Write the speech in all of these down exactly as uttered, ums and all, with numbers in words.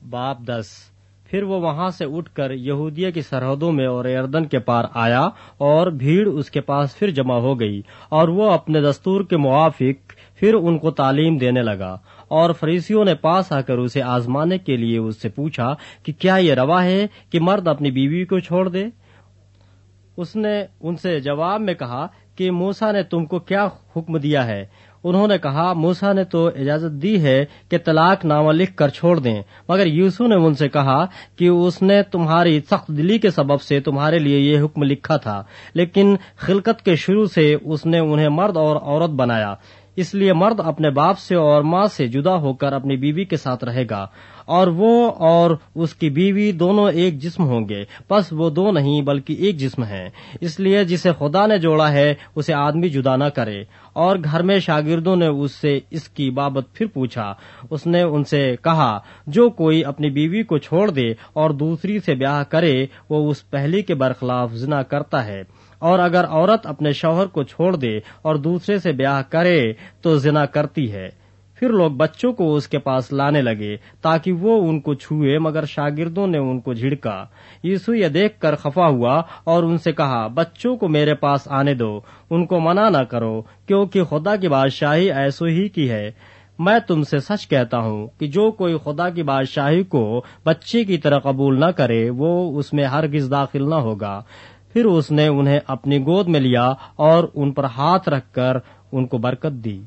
باب دس۔ پھر وہ وہاں سے اٹھ کر یہودیہ کی سرحدوں میں اور یردن کے پار آیا، اور بھیڑ اس کے پاس پھر جمع ہو گئی، اور وہ اپنے دستور کے موافق پھر ان کو تعلیم دینے لگا۔ اور فریسیوں نے پاس آ کر اسے آزمانے کے لیے اس سے پوچھا کہ کیا یہ روا ہے کہ مرد اپنی بیوی کو چھوڑ دے؟ اس نے ان سے جواب میں کہا کہ موسیٰ نے تم کو کیا حکم دیا ہے؟ انہوں نے کہا، موسیٰ نے تو اجازت دی ہے کہ طلاق نامہ لکھ کر چھوڑ دیں، مگر یوسف نے ان سے کہا کہ اس نے تمہاری سخت دلی کے سبب سے تمہارے لیے یہ حکم لکھا تھا، لیکن خلقت کے شروع سے اس نے انہیں مرد اور عورت بنایا، اس لیے مرد اپنے باپ سے اور ماں سے جدا ہو کر اپنی بیوی کے ساتھ رہے گا، اور وہ اور اس کی بیوی دونوں ایک جسم ہوں گے، پس وہ دو نہیں بلکہ ایک جسم ہیں۔ اس لیے جسے خدا نے جوڑا ہے اسے آدمی جدا نہ کرے۔ اور گھر میں شاگردوں نے اس سے اس کی بابت پھر پوچھا۔ اس نے ان سے کہا، جو کوئی اپنی بیوی کو چھوڑ دے اور دوسری سے بیاہ کرے وہ اس پہلی کے برخلاف زنا کرتا ہے، اور اگر عورت اپنے شوہر کو چھوڑ دے اور دوسرے سے بیاہ کرے تو زنا کرتی ہے۔ پھر لوگ بچوں کو اس کے پاس لانے لگے تاکہ وہ ان کو چھوئے، مگر شاگردوں نے ان کو جھڑکا۔ یسوع یہ دیکھ کر خفا ہوا اور ان سے کہا، بچوں کو میرے پاس آنے دو، ان کو منع نہ کرو، کیونکہ خدا کی بادشاہی ایسو ہی کی ہے۔ میں تم سے سچ کہتا ہوں کہ جو کوئی خدا کی بادشاہی کو بچے کی طرح قبول نہ کرے وہ اس میں ہرگز داخل نہ ہوگا۔ پھر اس نے انہیں اپنی گود میں لیا اور ان پر ہاتھ رکھ کر ان کو برکت دی۔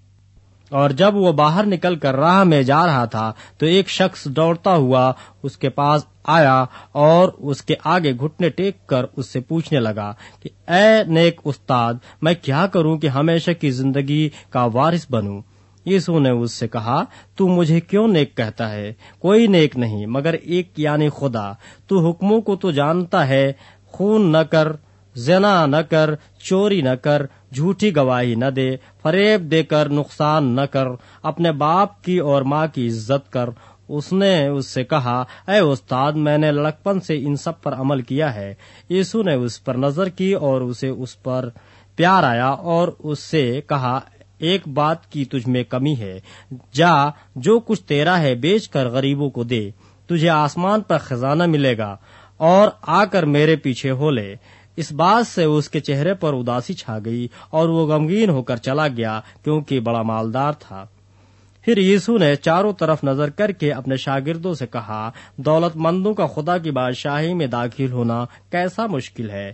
اور جب وہ باہر نکل کر راہ میں جا رہا تھا تو ایک شخص دوڑتا ہوا اس کے پاس آیا اور اس کے آگے گھٹنے ٹیک کر اس سے پوچھنے لگا کہ اے نیک استاد، میں کیا کروں کہ ہمیشہ کی زندگی کا وارث بنوں؟ یسوع نے اس سے کہا، تو مجھے کیوں نیک کہتا ہے؟ کوئی نیک نہیں مگر ایک یعنی خدا۔ تو حکموں کو تو جانتا ہے، خون نہ کر، زنا نہ کر، چوری نہ کر، جھوٹی گواہی نہ دے، فریب دے کر نقصان نہ کر، اپنے باپ کی اور ماں کی عزت کر۔ اس نے اس سے کہا، اے استاد، میں نے لڑکپن سے ان سب پر عمل کیا ہے۔ یسوع نے اس پر نظر کی اور اسے اس پر پیار آیا اور اس سے کہا، ایک بات کی تجھ میں کمی ہے، جا جو کچھ تیرا ہے بیچ کر غریبوں کو دے، تجھے آسمان پر خزانہ ملے گا، اور آ کر میرے پیچھے ہو لے۔ اس بات سے اس کے چہرے پر اداسی چھا گئی اور وہ غمگین ہو کر چلا گیا کیونکہ بڑا مالدار تھا۔ پھر یسوع نے چاروں طرف نظر کر کے اپنے شاگردوں سے کہا، دولت مندوں کا خدا کی بادشاہی میں داخل ہونا کیسا مشکل ہے۔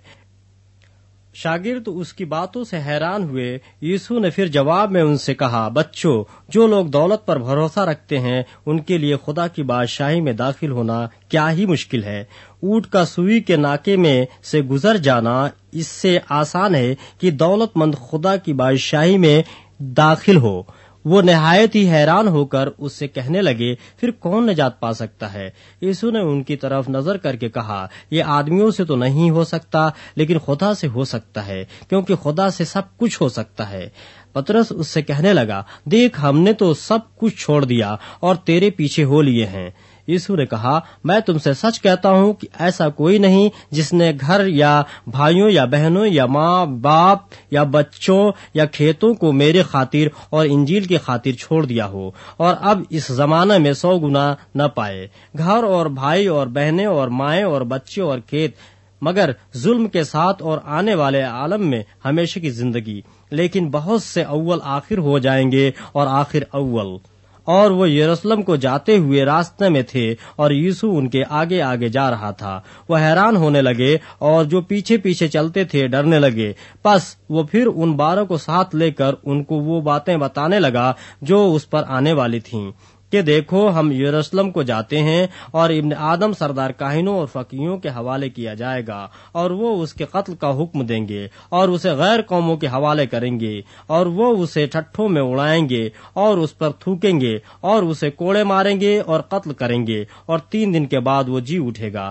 شاگرد اس کی باتوں سے حیران ہوئے۔ یسوع نے پھر جواب میں ان سے کہا، بچوں، جو لوگ دولت پر بھروسہ رکھتے ہیں ان کے لیے خدا کی بادشاہی میں داخل ہونا کیا ہی مشکل ہے۔ اونٹ کا سوئی کے ناکے میں سے گزر جانا اس سے آسان ہے کہ دولت مند خدا کی بادشاہی میں داخل ہو۔ وہ نہایت ہی حیران ہو کر اس سے کہنے لگے، پھر کون نجات پا سکتا ہے؟ یسوع نے ان کی طرف نظر کر کے کہا، یہ آدمیوں سے تو نہیں ہو سکتا لیکن خدا سے ہو سکتا ہے، کیونکہ خدا سے سب کچھ ہو سکتا ہے۔ پترس اس سے کہنے لگا، دیکھ، ہم نے تو سب کچھ چھوڑ دیا اور تیرے پیچھے ہو لیے ہیں۔ یسوع نے کہا، میں تم سے سچ کہتا ہوں کہ ایسا کوئی نہیں جس نے گھر یا بھائیوں یا بہنوں یا ماں باپ یا بچوں یا کھیتوں کو میرے خاطر اور انجیل کی خاطر چھوڑ دیا ہو اور اب اس زمانے میں سو گنا نہ پائے۔ گھر اور بھائی اور بہنیں اور مائیں اور بچے اور کھیت، مگر ظلم کے ساتھ اور آنے والے عالم میں ہمیشہ کی زندگی۔ لیکن بہت سے اول آخر ہو جائیں گے اور آخر اول۔ اور وہ یروشلم کو جاتے ہوئے راستے میں تھے اور یسوع ان کے آگے آگے جا رہا تھا۔ وہ حیران ہونے لگے اور جو پیچھے پیچھے چلتے تھے ڈرنے لگے۔ پس وہ پھر ان بارہ کو ساتھ لے کر ان کو وہ باتیں بتانے لگا جو اس پر آنے والی تھیں کہ دیکھو، ہم یروشلم کو جاتے ہیں اور ابن آدم سردار کاہنوں اور فقیہوں کے حوالے کیا جائے گا، اور وہ اس کے قتل کا حکم دیں گے اور اسے غیر قوموں کے حوالے کریں گے، اور وہ اسے ٹھٹھوں میں اڑائیں گے اور اس پر تھوکیں گے اور اسے کوڑے ماریں گے اور قتل کریں گے، اور تین دن کے بعد وہ جی اٹھے گا۔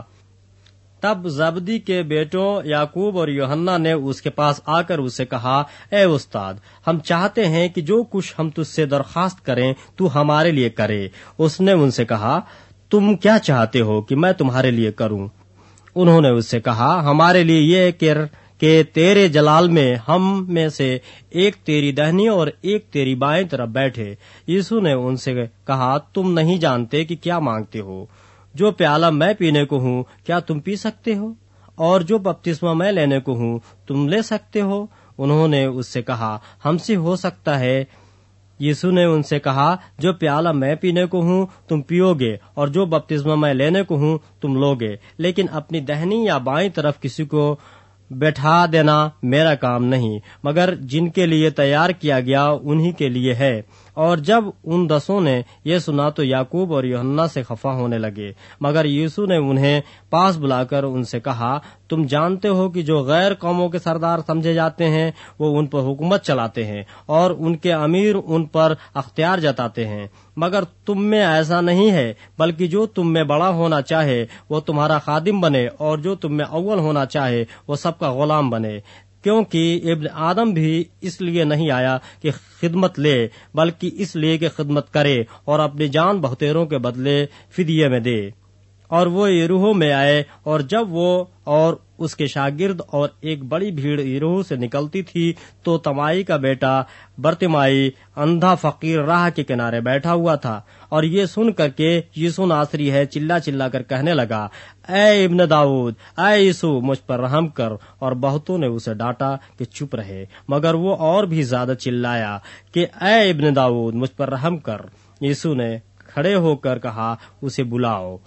تب زبدی کے بیٹوں یعقوب اور یوحنا نے اس کے پاس آ کر اسے کہا، اے استاد، ہم چاہتے ہیں کہ جو کچھ ہم تجھ سے درخواست کریں تو ہمارے لیے کرے۔ اس نے ان سے کہا، تم کیا چاہتے ہو کہ میں تمہارے لیے کروں؟ انہوں نے اس سے کہا، ہمارے لیے یہ کہ کہ تیرے جلال میں ہم میں سے ایک تیری دہنی اور ایک تیری بائیں طرف بیٹھے۔ یسوع نے ان سے کہا، تم نہیں جانتے کہ کیا مانگتے ہو۔ جو پیالہ میں پینے کو ہوں کیا تم پی سکتے ہو؟ اور جو بپتسمہ میں لینے کو ہوں تم لے سکتے ہو؟ انہوں نے اس سے کہا، ہم سے ہو سکتا ہے۔ یسوع نے ان سے کہا، جو پیالہ میں پینے کو ہوں تم پیو گے، اور جو بپتسمہ میں لینے کو ہوں تم لو گے، لیکن اپنی دہنی یا بائیں طرف کسی کو بیٹھا دینا میرا کام نہیں، مگر جن کے لیے تیار کیا گیا انہی کے لیے ہے۔ اور جب ان دسوں نے یہ سنا تو یعقوب اور یوحنا سے خفا ہونے لگے، مگر یسوع نے انہیں پاس بلا کر ان سے کہا، تم جانتے ہو کہ جو غیر قوموں کے سردار سمجھے جاتے ہیں وہ ان پر حکومت چلاتے ہیں، اور ان کے امیر ان پر اختیار جتاتے ہیں، مگر تم میں ایسا نہیں ہے، بلکہ جو تم میں بڑا ہونا چاہے وہ تمہارا خادم بنے، اور جو تم میں اول ہونا چاہے وہ سب کا غلام بنے۔ کیونکہ ابن آدم بھی اس لیے نہیں آیا کہ خدمت لے، بلکہ اس لیے کہ خدمت کرے اور اپنی جان بہتےروں کے بدلے فدیے میں دے۔ اور وہ یریحو میں آئے، اور جب وہ اور اس کے شاگرد اور ایک بڑی بھیڑ یریحو سے نکلتی تھی تو تمائی کا بیٹا برتمائی اندھا فقیر راہ کے کنارے بیٹھا ہوا تھا، اور یہ سن کر کے یسوع ناصری ہے چلا چلا کر کہنے لگا، اے ابن داؤد، اے یسوع مجھ پر رحم کر۔ اور بہتوں نے اسے ڈانٹا کہ چپ رہے، مگر وہ اور بھی زیادہ چلایا کہ اے ابن داؤد مجھ پر رحم کر۔ یسوع نے کھڑے ہو کر کہا، اسے بلاؤ۔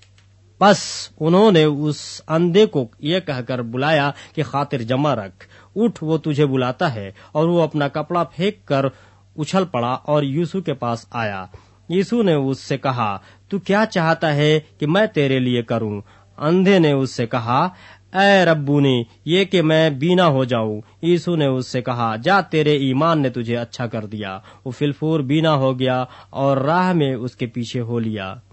بس انہوں نے اس اندھے کو یہ کہہ کر بلایا کہ خاطر جمع رکھ، اٹھ، وہ تجھے بلاتا ہے۔ اور وہ اپنا کپڑا پھینک کر اچھل پڑا اور یسوع کے پاس آیا۔ یسوع نے اس سے کہا، تو کیا چاہتا ہے کہ میں تیرے لیے کروں؟ اندھے نے اس سے کہا، اے ربونی، یہ کہ میں بینا ہو جاؤں۔ یسوع نے اس سے کہا، جا، تیرے ایمان نے تجھے اچھا کر دیا۔ وہ فی الفور بینا ہو گیا اور راہ میں اس کے پیچھے ہو لیا۔